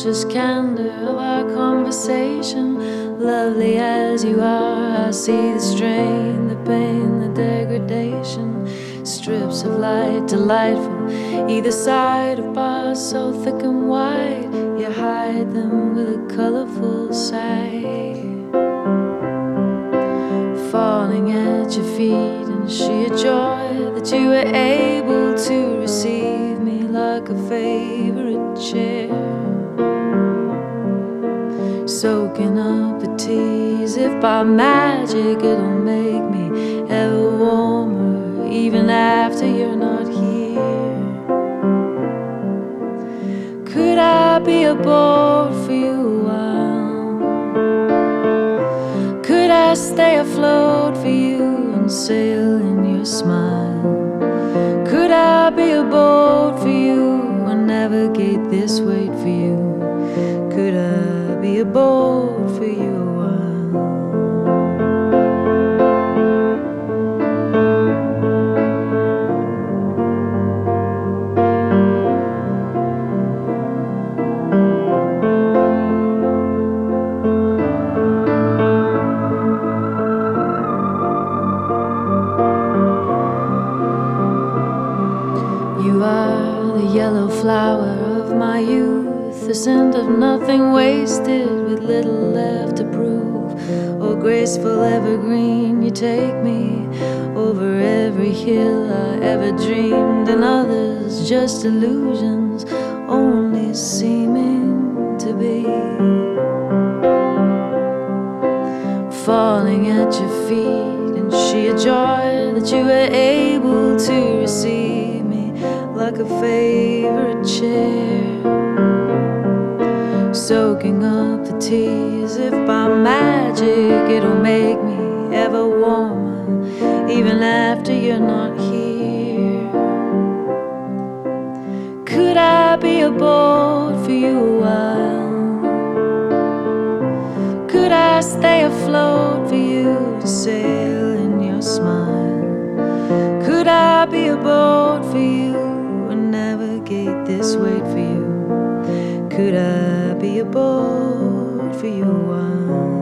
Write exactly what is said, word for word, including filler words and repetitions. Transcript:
unconscious candor of our conversation. Lovely as you are, I see the strain, the pain, the degradation. Strips of light, delightful, either side of bars so thick and wide. You hide them with a colorful sight. Falling at your feet in sheer joy that you were able to receive me like a favorite chair. Soaking up the tea as if by magic it'll make me ever warmer, even after you're not here. Could I be aboard for you a while? Could I stay afloat for you and sail in your smile? Could I be aboard for you and navigate this weight for you? Could I be aboard for you a while? You are the yellow flower of my youth, the scent of nothing wasted with little left to prove. Oh, graceful evergreen, you take me over every hill I ever dreamed, and others just illusions, only seeming to be. Falling at your feet in sheer joy that you were able to receive me like a favorite chair. Soaking up the tea as if by magic it'll make me ever warmer, even after you're not here. Could I be aboard for you a while? Could I stay afloat for you to sail in your smile? Could I be aboard for you and navigate this weight for you? Could I be aboard for you a while?